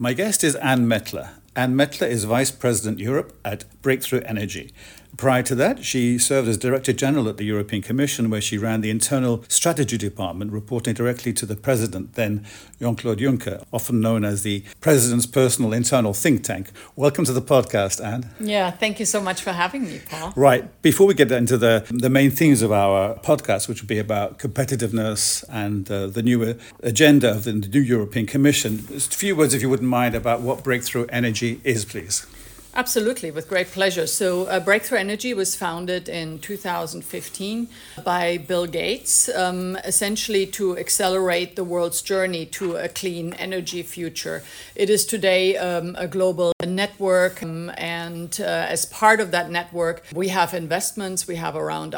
My guest is Anne Mettler. Anne Mettler is Vice President Europe at Breakthrough Energy. Prior to that, she served as Director General at the European Commission, where she ran the Internal Strategy Department, reporting directly to the President, then Jean-Claude Juncker, often known as the President's personal internal think tank. Welcome to the podcast, Anne. Yeah, thank you so much for having me, Paul. Right. Before we get into the main themes of our podcast, which will be about competitiveness and the new agenda of the new European Commission, just a few words, if you wouldn't mind, about what Breakthrough Energy is, please. Absolutely, with great pleasure. So Breakthrough Energy was founded in 2015 by Bill Gates, essentially to accelerate the world's journey to a clean energy future. It is today a global network, and as part of that network, we have investments. We have around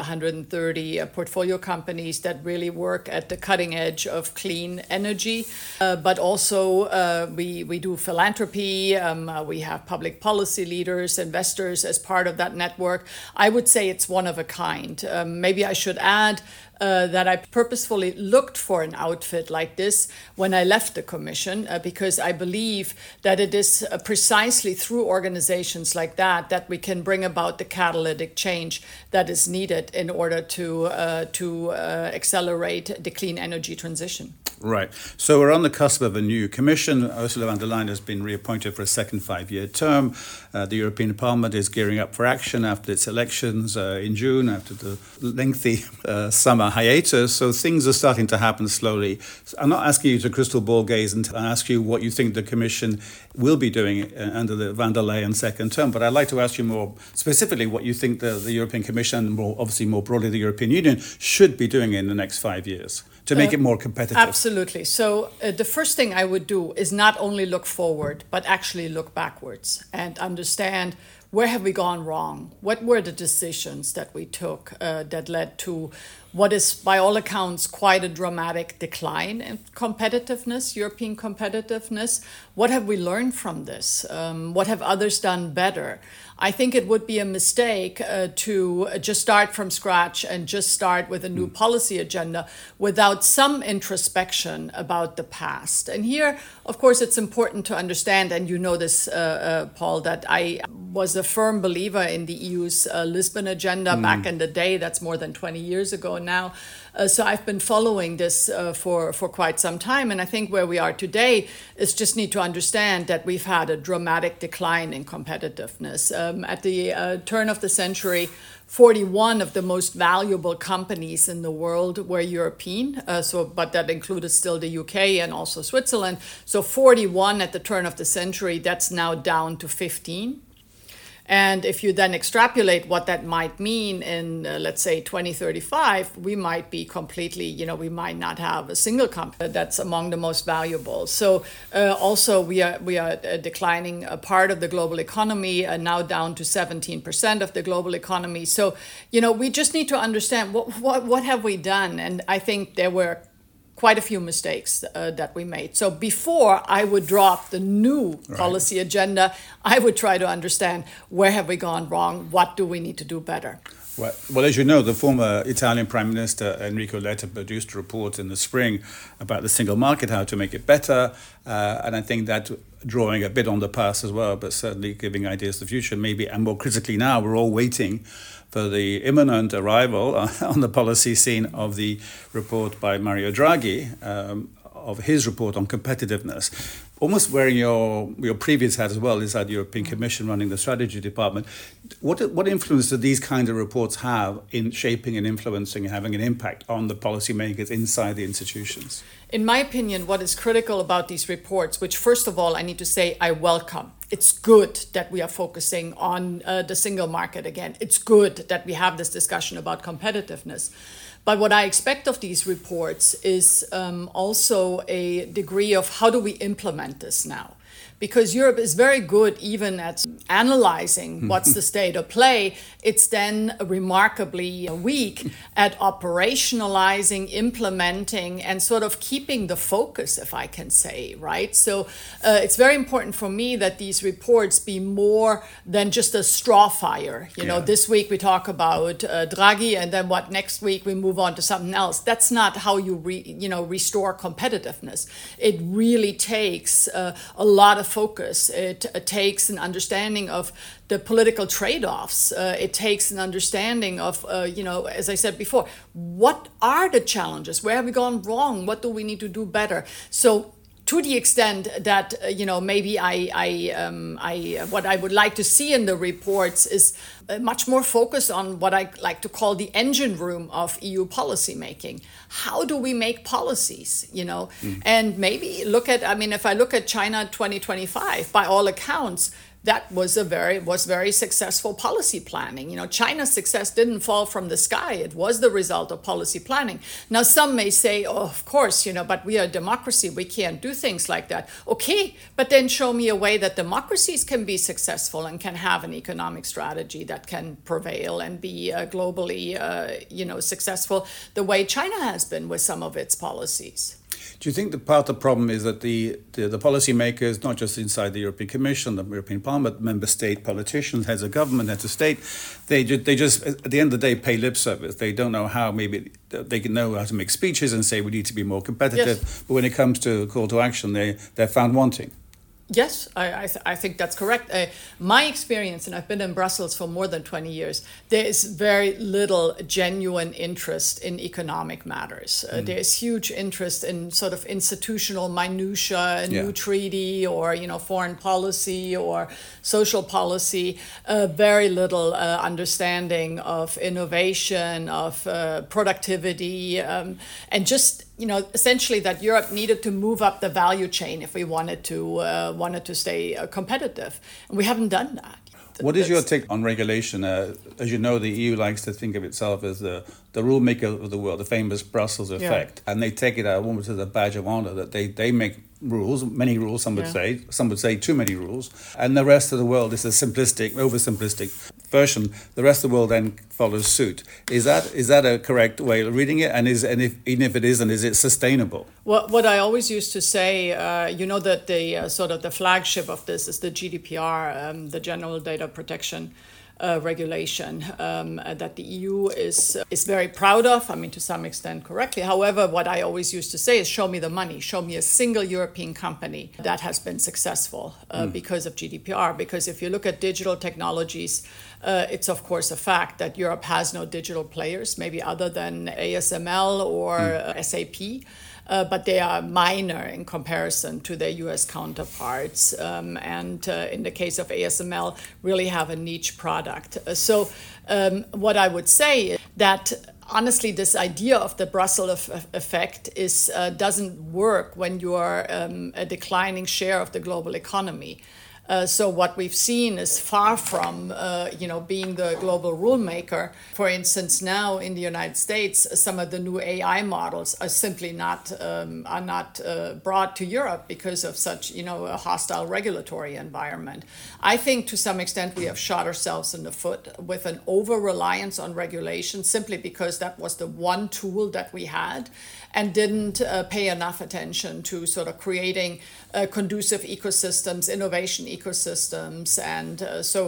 130 portfolio companies that really work at the cutting edge of clean energy, but also we do philanthropy. We have public policy leaders, investors as part of that network. I would say it's one of a kind. Maybe I should add that I purposefully looked for an outfit like this when I left the Commission, because I believe that it is precisely through organizations like that we can bring about the catalytic change that is needed in order to accelerate the clean energy transition. Right. So we're on the cusp of a new commission. Ursula von der Leyen has been reappointed for a second 5-year term. The European Parliament is gearing up for action after its elections in June, after the lengthy summer hiatus. So things are starting to happen slowly. I'm not asking you to crystal ball gaze and ask you what you think the commission will be doing under the von der Leyen second term, but I'd like to ask you more specifically what you think the European Commission, and obviously more broadly the European Union, should be doing in the next 5 years to make it more competitive. Absolutely. So the first thing I would do is not only look forward, but actually look backwards and understand where have we gone wrong? What were the decisions that we took that led to what is, by all accounts, quite a dramatic decline in competitiveness, European competitiveness? What have we learned from this? What have others done better? I think it would be a mistake to just start from scratch and just start with a new policy agenda without some introspection about the past. And here, of course, it's important to understand, and you know this, Paul, that I was a firm believer in the EU's Lisbon agenda back in the day. That's more than 20 years ago now. So I've been following this for quite some time. And I think where we are today is just need to understand that we've had a dramatic decline in competitiveness. At the turn of the century, 41 of the most valuable companies in the world were European, but that included still the UK and also Switzerland. So 41 at the turn of the century, that's now down to 15. And if you then extrapolate what that might mean in, let's say, 2035, we might be completely, we might not have a single company that's among the most valuable. So also we are declining a part of the global economy, now down to 17% of the global economy. So, we just need to understand what have we done? And I think there were quite a few mistakes that we made. So before I would drop the new policy agenda, I would try to understand where have we gone wrong? What do we need to do better? Well, as you know, the former Italian Prime Minister Enrico Letta produced a report in the spring about the single market, how to make it better. And I think that drawing a bit on the past as well, but certainly giving ideas to the future, maybe, and more critically now, we're all waiting for the imminent arrival on the policy scene of the report by Mario Draghi, of his report on competitiveness. Almost wearing your previous hat as well, is that European Commission running the strategy department. What influence do these kind of reports have in shaping and influencing and having an impact on the policymakers inside the institutions? In my opinion, what is critical about these reports, which first of all, I need to say I welcome. It's good that we are focusing on the single market again. It's good that we have this discussion about competitiveness. But what I expect of these reports is also a degree of how do we implement this now? Because Europe is very good even at analyzing what's the state of play. It's then remarkably weak at operationalizing, implementing, and sort of keeping the focus, if I can say, right? So it's very important for me that these reports be more than just a straw fire. You know, this week we talk about Draghi, and then next week we move on to something else. That's not how you restore competitiveness. It really takes a lot of focus. It takes an understanding of the political trade-offs. It takes an understanding of, as I said before, what are the challenges? Where have we gone wrong? What do we need to do better? So to the extent that maybe what I would like to see in the reports is much more focus on what I like to call the engine room of EU policymaking. How do we make policies? And maybe if I look at China 2025, by all accounts, that was very successful policy planning. China's success didn't fall from the sky. It was the result of policy planning. Now, some may say, oh, of course, but we are a democracy. We can't do things like that. Okay, but then show me a way that democracies can be successful and can have an economic strategy that can prevail and be globally, successful the way China has been with some of its policies. Do you think that part of the problem is that the policymakers, not just inside the European Commission, the European Parliament, member state politicians, heads of government, heads of state, they just at the end of the day pay lip service. They don't know how. Maybe they can know how to make speeches and say we need to be more competitive, yes. But when it comes to call to action, they're found wanting. Yes, I think that's correct. My experience, and I've been in Brussels for more than 20 years, there is very little genuine interest in economic matters. There is huge interest in sort of institutional minutiae, a new treaty or, foreign policy or social policy, very little understanding of innovation, of productivity, and just essentially that Europe needed to move up the value chain if we wanted to stay competitive, and we haven't done that. What is your take on regulation? As you know, the EU likes to think of itself as the rule maker of the world, the famous Brussels effect, and they take it almost as a badge of honor that they make rules, many rules. Some would say too many rules, and the rest of the world is a oversimplistic version. The rest of the world then follows suit. Is that a correct way of reading it? And even if it isn't, is it sustainable? Well, what I always used to say, that the sort of the flagship of this is the GDPR, the General Data Protection regulation that the EU is very proud of. To some extent correctly. However, what I always used to say is show me the money. Show me a single European company that has been successful because of GDPR. Because if you look at digital technologies, it's of course a fact that Europe has no digital players, maybe other than ASML or SAP. But they are minor in comparison to their US counterparts. And in the case of ASML, really have a niche product. So what I would say is that honestly, this idea of the Brussels effect doesn't work when you are a declining share of the global economy. So what we've seen is far from, being the global rule maker. For instance, now in the United States, some of the new AI models are simply not brought to Europe because of such, a hostile regulatory environment. I think to some extent we have shot ourselves in the foot with an over-reliance on regulation simply because that was the one tool that we had and didn't pay enough attention to sort of creating conducive ecosystems, innovation ecosystems. And so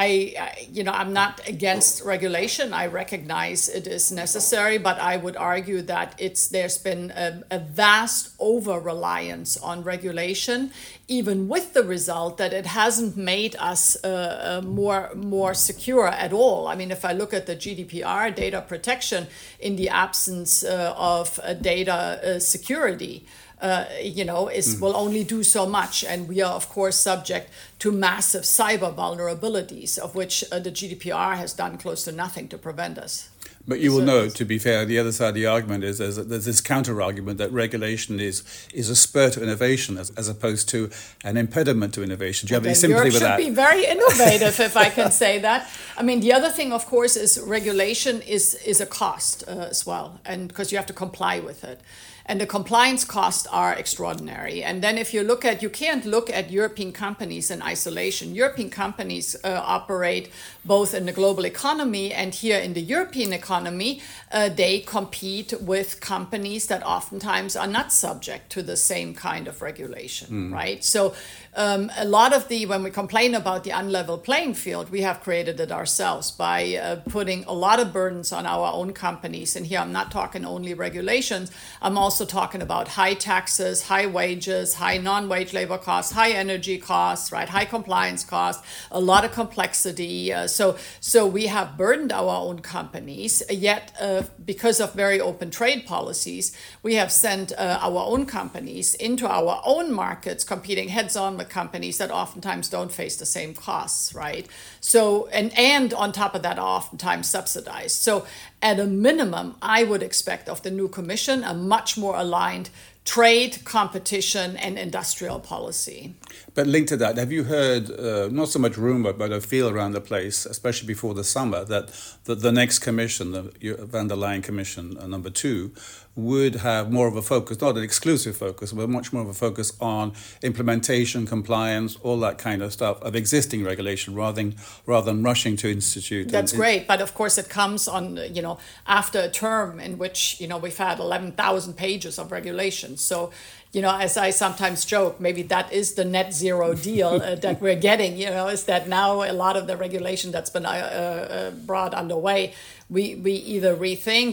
I'm not against regulation. I recognize it is necessary, but I would argue that there's been a vast over-reliance on regulation, even with the result that it hasn't made us more secure at all. If I look at the GDPR, data protection, in the absence of data security, will only do so much. And we are, of course, subject to massive cyber vulnerabilities, of which the GDPR has done close to nothing to prevent us. But you will know, to be fair, the other side of the argument is there's this counter-argument that regulation is a spur to innovation as opposed to an impediment to innovation. Do you have any sympathy with that? Europe should be very innovative, if I can say that. The other thing, of course, is regulation is a cost as well, and because you have to comply with it. And the compliance costs are extraordinary. And then if you can't look at European companies in isolation. European companies operate both in the global economy and here in the European economy economy, they compete with companies that oftentimes are not subject to the same kind of regulation, right? So a lot of when we complain about the unlevel playing field, we have created it ourselves by putting a lot of burdens on our own companies. And here I'm not talking only regulations, I'm also talking about high taxes, high wages, high non-wage labor costs, high energy costs, right? High compliance costs, a lot of complexity. So we have burdened our own companies, yet because of very open trade policies, we have sent our own companies into our own markets, competing heads-on with companies that oftentimes don't face the same costs, right? So, and on top of that, are oftentimes subsidized. So at a minimum, I would expect of the new commission a much more aligned trade, competition, and industrial policy. But linked to that, have you heard, not so much rumor, but a feel around the place, especially before the summer, that the next commission, the van der Leyen Commission number 2, would have more of a focus, not an exclusive focus, but much more of a focus on implementation, compliance, all that kind of stuff of existing regulation, rather than rushing to institute. That's great, but of course it comes on, after a term in which, we've had 11,000 pages of regulations. So, as I sometimes joke, maybe that is the net zero deal that we're getting, is that now a lot of the regulation that's been brought underway, we either rethink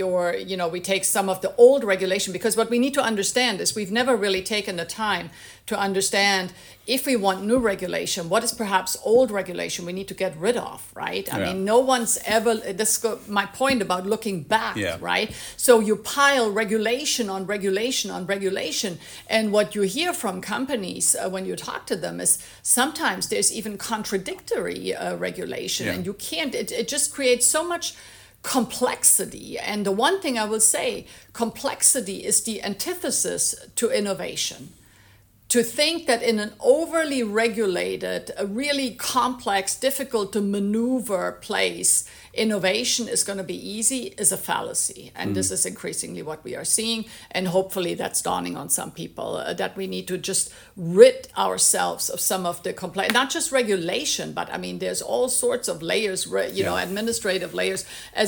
or we take some of the old regulation, because what we need to understand is we've never really taken the time to understand if we want new regulation, what is perhaps old regulation we need to get rid of, right? I mean, no one's ever, this is my point about looking back, right? So you pile regulation on regulation on regulation, and what you hear from companies when you talk to them is sometimes there's even contradictory regulation, and you can't, it just creates so much complexity. And the one thing I will say, complexity is the antithesis to innovation. To think that in an overly regulated, a really complex, difficult to maneuver place, innovation is going to be easy is a fallacy. And this is increasingly what we are seeing. And hopefully that's dawning on some people that we need to just rid ourselves of some of the complex, not just regulation, but I mean, there's all sorts of layers, administrative layers.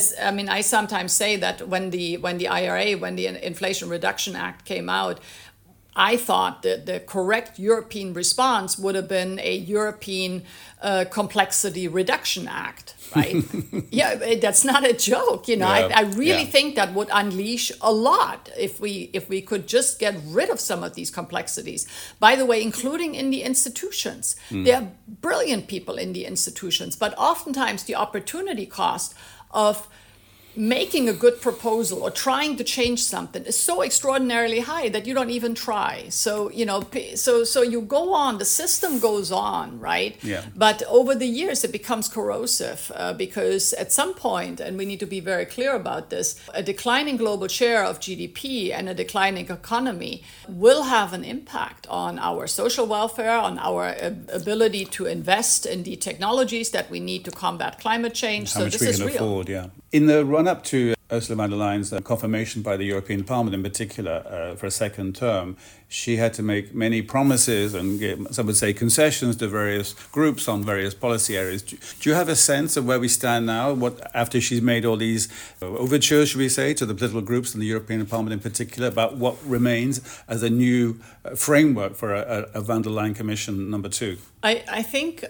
I sometimes say that when the IRA, when the Inflation Reduction Act came out, I thought that the correct European response would have been a European Complexity Reduction Act, right? That's not a joke. I really think that would unleash a lot if we could just get rid of some of these complexities. By the way, including in the institutions. There are brilliant people in the institutions, but oftentimes the opportunity cost of making a good proposal or trying to change something is so extraordinarily high that you don't even try. So, so you go on, the system goes on, right? Yeah. But over the years, it becomes corrosive because at some point, and we need to be very clear about this, a declining global share of GDP and a declining economy will have an impact on our social welfare, on our ability to invest in the technologies that we need to combat climate change. How much we can afford, In the run-up to Ursula von der Leyen's confirmation by the European Parliament in particular for a second term, she had to make many promises and give, some would say, concessions to various groups on various policy areas. Do you have a sense of where we stand now, after she's made all these overtures, should we say, to the political groups in the European Parliament in particular, about what remains as a new framework for a von der Leyen Commission number 2? I think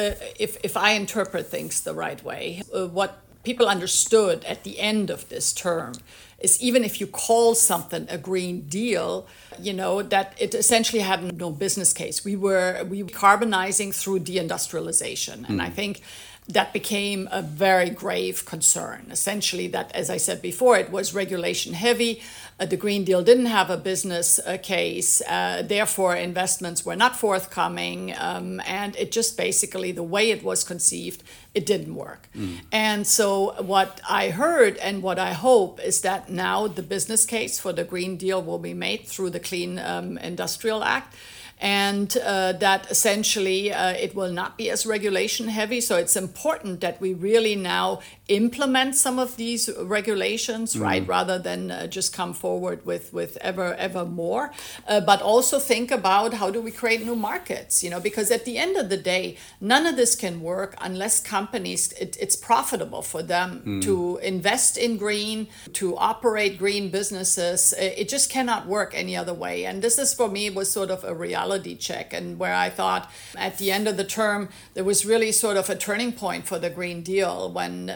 if I interpret things the right way, what people understood at the end of this term is even if you call something a Green Deal, that it essentially had no business case. We were carbonizing through deindustrialization. And I think that became a very grave concern. Essentially that, as I said before, it was regulation heavy. The Green Deal didn't have a business case. Therefore, investments were not forthcoming. And it just basically, the way it was conceived, it didn't work. And so what I heard and what I hope is that now the business case for the Green Deal will be made through the Clean Industrial Act. and that essentially it will not be as regulation heavy. So it's important that we really now implement some of these regulations, right, rather than just come forward with ever more, but also think about how do we create new markets, because at the end of the day, none of this can work unless companies, it's profitable for them to invest in green, to operate green businesses. It just cannot work any other way. And this is, for me, was sort of a reality check, and where I thought at the end of the term, there was really sort of a turning point for the Green Deal when,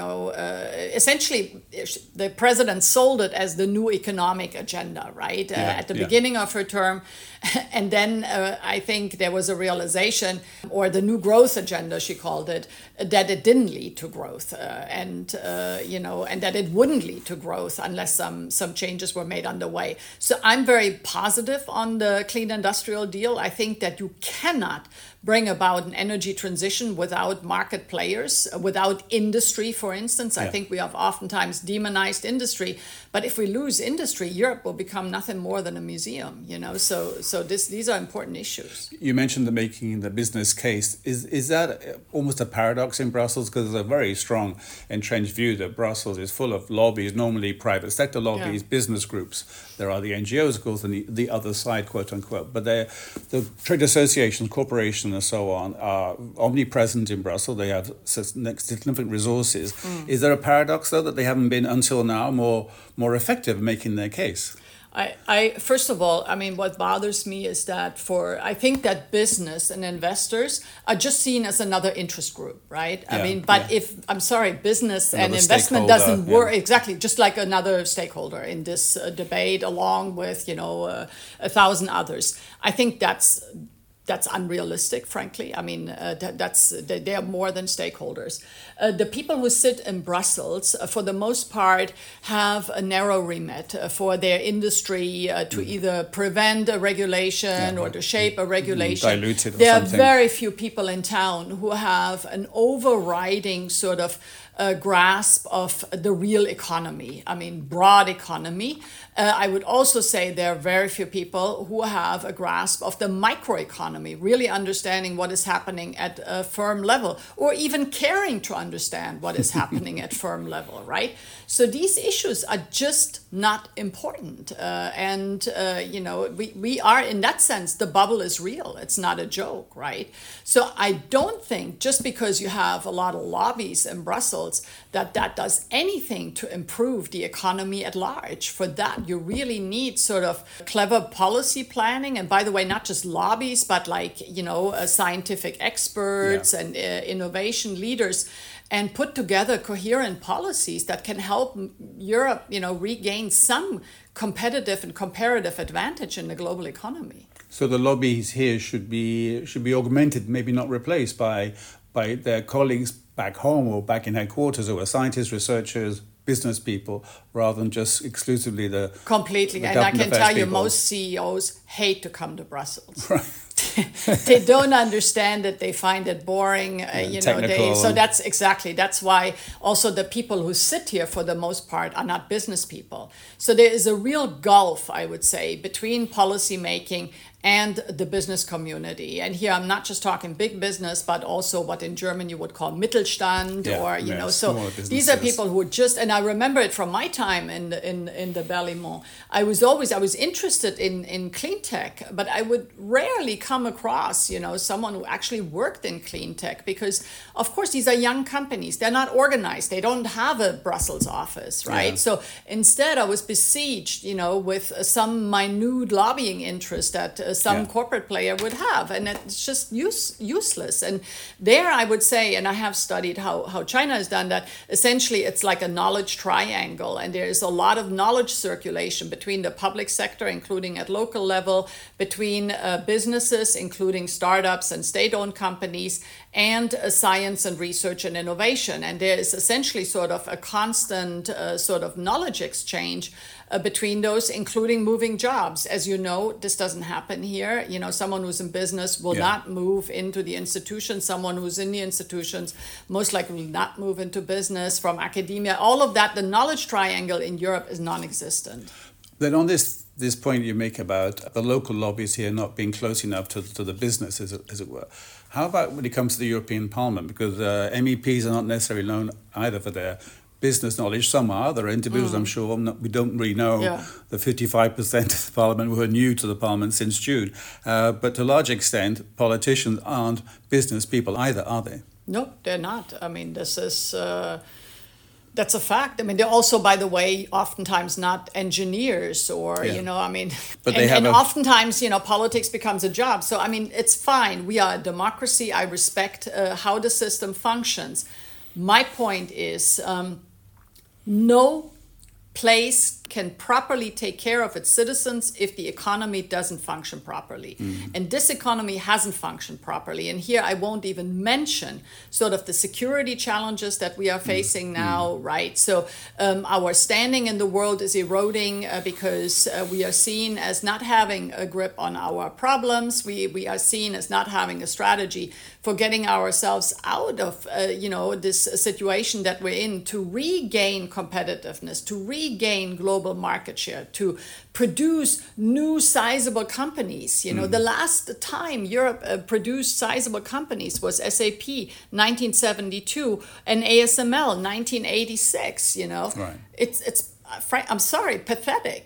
essentially the president sold it as the new economic agenda, right? At the beginning of her term. And then I think there was a realization, or the new growth agenda, she called it, that it didn't lead to growth, and that it wouldn't lead to growth unless some changes were made underway. So I'm very positive on the Clean Industrial Deal. I think that you cannot bring about an energy transition without market players, without industry, for instance. I think we have oftentimes demonized industry, but if we lose industry, Europe will become nothing more than a museum, So these are important issues. You mentioned making the business case. Is that almost a paradox in Brussels? Because there's a very strong entrenched view that Brussels is full of lobbies, normally private sector lobbies, business groups. There are the NGOs, of course, and the other side, quote unquote. But the trade associations, corporations, and so on are omnipresent in Brussels. They have significant resources. Is there a paradox, though, that they haven't been until now more effective in making their case? I first of all, what bothers me is that I think that business and investors are just seen as another interest group, right? If business another and investment doesn't work, exactly, just like another stakeholder in this debate, along with 1,000 others. I think that's unrealistic, frankly. They are more than stakeholders. The people who sit in Brussels, for the most part, have a narrow remit for their industry to either prevent a regulation or to shape a regulation. Dilute it or there something. Are very few people in town who have an overriding sort of grasp of the real economy, broad economy. I would also say there are very few people who have a grasp of the microeconomy, really understanding what is happening at a firm level, or even caring to understand what is happening at firm level, right? So these issues are just not important. We are, in that sense, the bubble is real. It's not a joke, right? So I don't think just because you have a lot of lobbies in Brussels that does anything to improve the economy at large. For that, you really need sort of clever policy planning. And by the way, not just lobbies, but scientific experts and innovation leaders, and put together coherent policies that can help Europe, regain some competitive and comparative advantage in the global economy. So the lobbies here should be augmented, maybe not replaced by their colleagues back home or back in headquarters, who are scientists, researchers, business people, rather than just exclusively the completely. And I can tell you, most CEOs hate to come to Brussels. Right. They don't understand it. They find it boring. That's why also the people who sit here for the most part are not business people. So there is a real gulf, I would say, between policy making and the business community. And here I'm not just talking big business, but also what in German you would call Mittelstand, so these are people who just, and I remember it from my time in the Berlaymont. I was interested in clean tech, but I would rarely come across, someone who actually worked in clean tech, because of course these are young companies. They're not organized. They don't have a Brussels office, right? Yeah. So instead I was besieged, with some minute lobbying interest that some corporate player would have, and it's just useless. And there I would say, and I have studied how China has done that, essentially it's like a knowledge triangle, and there is a lot of knowledge circulation between the public sector, including at local level, between businesses, including startups and state-owned companies, and science and research and innovation. And there is essentially sort of a constant sort of knowledge exchange between those, including moving jobs. As you know, this doesn't happen here. Someone who's in business will not move into the institution. Someone who's in the institutions most likely will not move into business from academia. All of that, the knowledge triangle in Europe is non-existent. Then on this point you make about the local lobbies here not being close enough to the business, as it were. How about when it comes to the European Parliament? Because MEPs are not necessarily known either for their business knowledge. Some are. There are individuals, I'm sure, we don't really know the 55% of the Parliament who are new to the Parliament since June. But to a large extent, politicians aren't business people either, are they? No, they're not. I mean, this is... That's a fact. I mean, they're also, by the way, oftentimes not engineers or, but oftentimes, politics becomes a job. So, I mean, it's fine. We are a democracy. I respect how the system functions. My point is no place can properly take care of its citizens if the economy doesn't function properly. And this economy hasn't functioned properly. And here I won't even mention sort of the security challenges that we are facing now, right? So our standing in the world is eroding because we are seen as not having a grip on our problems. We are seen as not having a strategy for getting ourselves out of, this situation that we're in, to regain competitiveness, to regain global market share, to produce new sizable companies. The last time Europe produced sizable companies was SAP 1972 and ASML 1986. Right. It's I'm sorry, pathetic.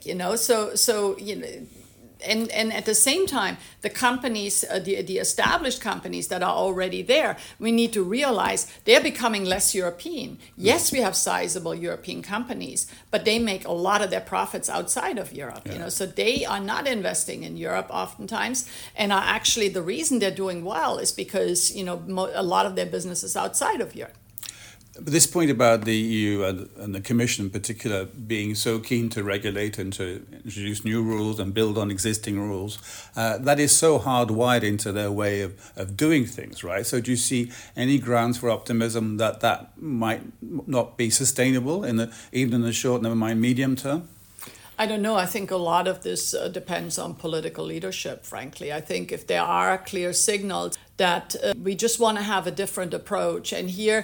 And at the same time, the companies, the established companies that are already there, we need to realize they're becoming less European. Yes, we have sizable European companies, but they make a lot of their profits outside of Europe. So they are not investing in Europe oftentimes, and are actually, the reason they're doing well is because a lot of their business is outside of Europe. But this point about the EU and the Commission in particular being so keen to regulate and to introduce new rules and build on existing rules, that is so hardwired into their way of doing things, right? So do you see any grounds for optimism that might not be sustainable even in the short, never mind medium term? I don't know. I think a lot of this depends on political leadership, frankly. I think if there are clear signals that we just want to have a different approach. And here,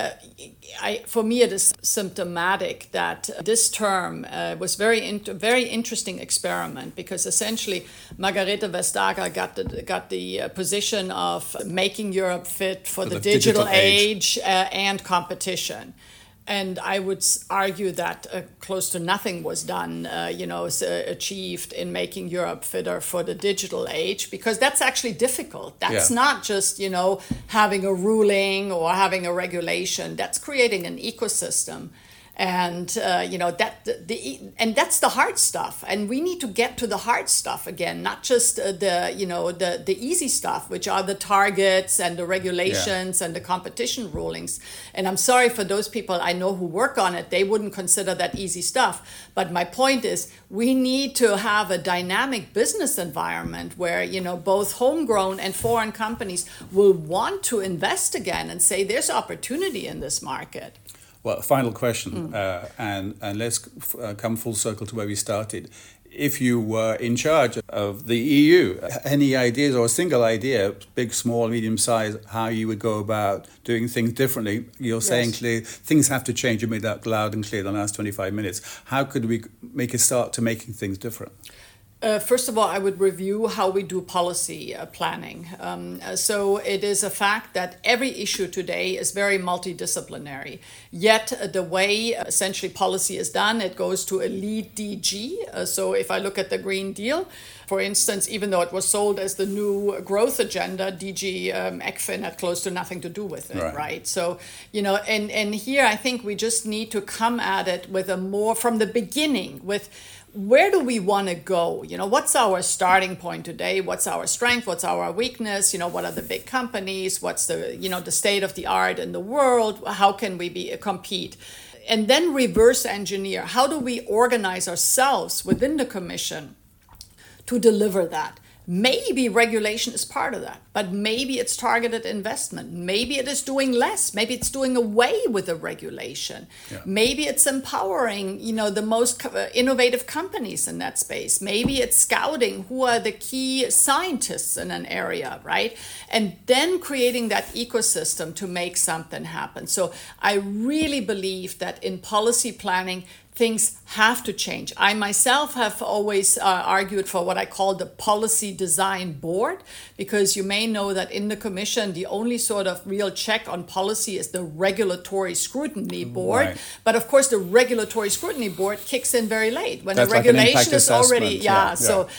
for me, it is symptomatic that this term was very interesting experiment, because essentially Margrethe Vestager got the position of making Europe fit for the digital age and competition. And I would argue that close to nothing was done, achieved in making Europe fitter for the digital age, because that's actually difficult. That's not just, having a ruling or having a regulation. That's creating an ecosystem. And and that's the hard stuff, and we need to get to the hard stuff again, not just the easy stuff, which are the targets and the regulations and the competition rulings. And I'm sorry for those people I know who work on it; they wouldn't consider that easy stuff. But my point is, we need to have a dynamic business environment where both homegrown and foreign companies will want to invest again and say there's opportunity in this market. Well, final question, and let's come full circle to where we started. If you were in charge of the EU, any ideas or a single idea, big, small, medium size, how you would go about doing things differently? You're saying clearly things have to change. You made that loud and clear the last 25 minutes. How could we make a start to making things different? First of all, I would review how we do policy planning. So it is a fact that every issue today is very multidisciplinary. Yet the way essentially policy is done, it goes to a lead DG. So if I look at the Green Deal, for instance, even though it was sold as the new growth agenda, DG ECFIN had close to nothing to do with it, right? So, and here I think we just need to come at it with a more, from the beginning, with where do we want to go? What's our starting point today? What's our strength? What's our weakness? What are the big companies? What's the, the state of the art in the world? How can we compete? And then reverse engineer. How do we organize ourselves within the Commission to deliver that? Maybe regulation is part of that, but maybe it's targeted investment. Maybe it is doing less. Maybe it's doing away with the regulation. Maybe it's empowering, the most innovative companies in that space. Maybe it's scouting who are the key scientists in an area, right? And then creating that ecosystem to make something happen. So I really believe that in policy planning, things have to change. I myself have always argued for what I call the policy design board, because you may know that in the Commission, the only sort of real check on policy is the regulatory scrutiny board. Right. But of course, the regulatory scrutiny board kicks in very late when That's the like an impact regulation is already, assessment.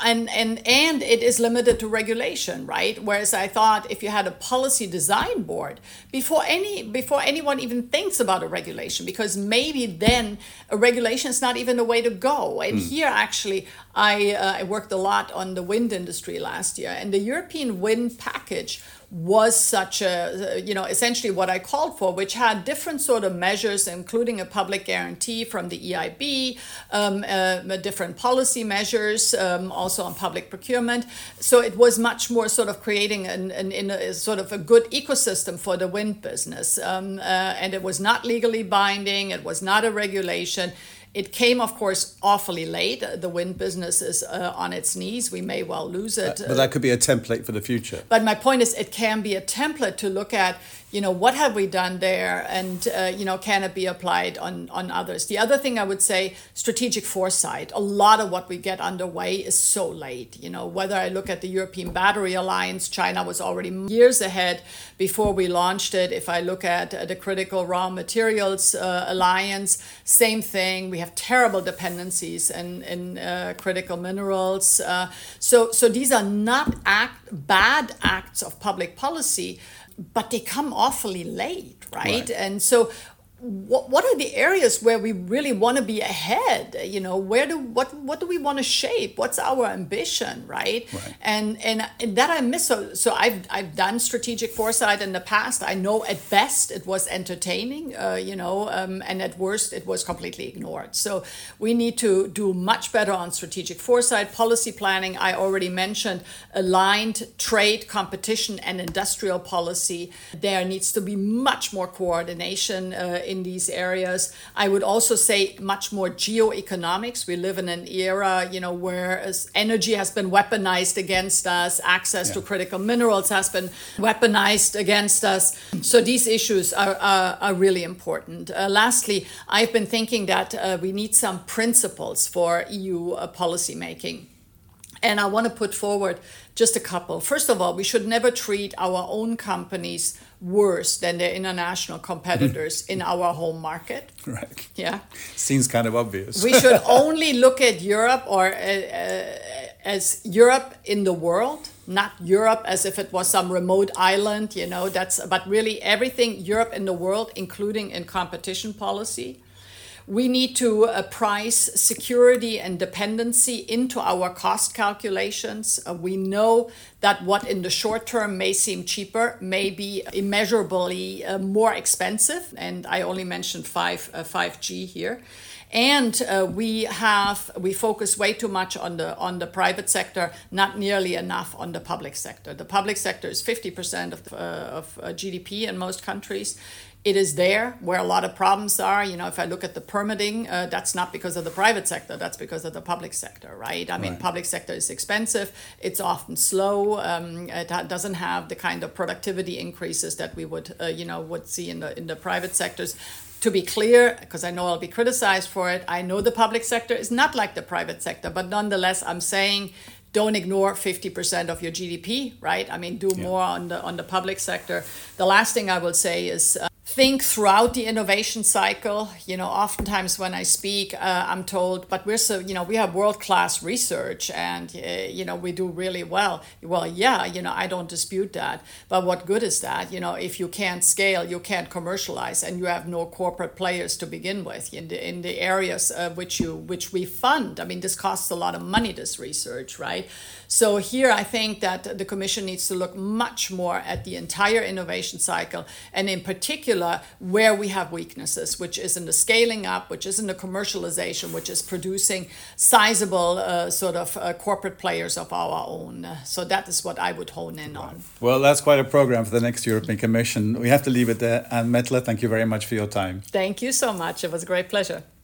and it is limited to regulation, right? Whereas I thought if you had a policy design board, before anyone even thinks about a regulation, because maybe then a regulation is not even the way to go. And here, actually, I worked a lot on the wind industry last year, and the European wind package was such a, essentially what I called for, which had different sort of measures, including a public guarantee from the EIB, different policy measures, also on public procurement. So it was much more sort of creating a sort of a good ecosystem for the wind business. And it was not legally binding. It was not a regulation. It came, of course, awfully late. The wind business is on its knees. We may well lose it. But that could be a template for the future. But my point is, it can be a template to look at, what have we done there, and, can it be applied on others? The other thing I would say, strategic foresight. A lot of what we get underway is so late. Whether I look at the European Battery Alliance, China was already years ahead before we launched it. If I look at the Critical Raw Materials Alliance, same thing. We have terrible dependencies in critical minerals. So these are not bad acts of public policy, but they come awfully late, right? And so what are the areas where we really want to be ahead? What do we want to shape? What's our ambition, right? And that I miss. So I've done strategic foresight in the past. I know at best it was entertaining, and at worst it was completely ignored. So we need to do much better on strategic foresight, policy planning. I already mentioned aligned trade, competition, and industrial policy. There needs to be much more coordination in these areas. I would also say much more geoeconomics. We live in an era, where energy has been weaponized against us, access to critical minerals has been weaponized against us. So these issues are really important. Lastly, I've been thinking that we need some principles for EU policy making. And I want to put forward just a couple. First of all, we should never treat our own companies worse than their international competitors in our home market. Right. Yeah. Seems kind of obvious. We should only look at Europe as Europe in the world, not Europe as if it was some remote island, but really everything Europe in the world, including in competition policy. We need to price security and dependency into our cost calculations. We know that what in the short term may seem cheaper may be immeasurably more expensive. And I only mentioned 5G here. And we focus way too much on the private sector, not nearly enough on the public sector. The public sector is 50% of GDP in most countries. It is there where a lot of problems are. If I look at the permitting, that's not because of the private sector, that's because of the public sector, right? I mean, public sector is expensive, it's often slow, it doesn't have the kind of productivity increases that we would see in the private sectors. To be clear, because I know I'll be criticized for it, I know the public sector is not like the private sector, but nonetheless, I'm saying don't ignore 50% of your GDP, right? I mean, do more on the public sector. The last thing I will say is think throughout the innovation cycle. Oftentimes when I speak, I'm told, but we have world-class research and, we do really well. Well, I don't dispute that. But what good is that? If you can't scale, you can't commercialize, and you have no corporate players to begin with in the areas which we fund. I mean, this costs a lot of money, this research, right? So here I think that the Commission needs to look much more at the entire innovation cycle, and in particular where we have weaknesses, which is in the scaling up, which is in the commercialization, which is producing sizable corporate players of our own. So that is what I would hone in on. Well, that's quite a program for the next European Commission. We have to leave it there. And Metle, thank you very much for your time. Thank you so much. It was a great pleasure.